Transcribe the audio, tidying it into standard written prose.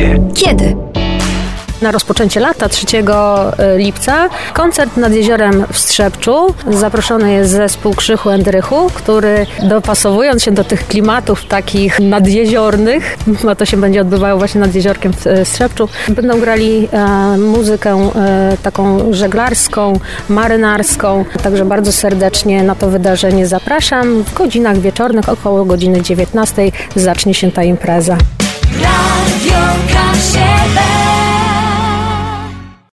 Gdzie? Kiedy? Na rozpoczęcie lata 3 lipca koncert nad jeziorem w Strzepczu. Zaproszony jest zespół Krzychu and Rychu, który dopasowując się do tych klimatów takich nadjeziornych, bo to się będzie odbywało właśnie nad jeziorkiem w Strzepczu, będą grali muzykę taką żeglarską, marynarską. Także bardzo serdecznie na to wydarzenie zapraszam. W godzinach wieczornych, około godziny 19 zacznie się ta impreza. Radio K7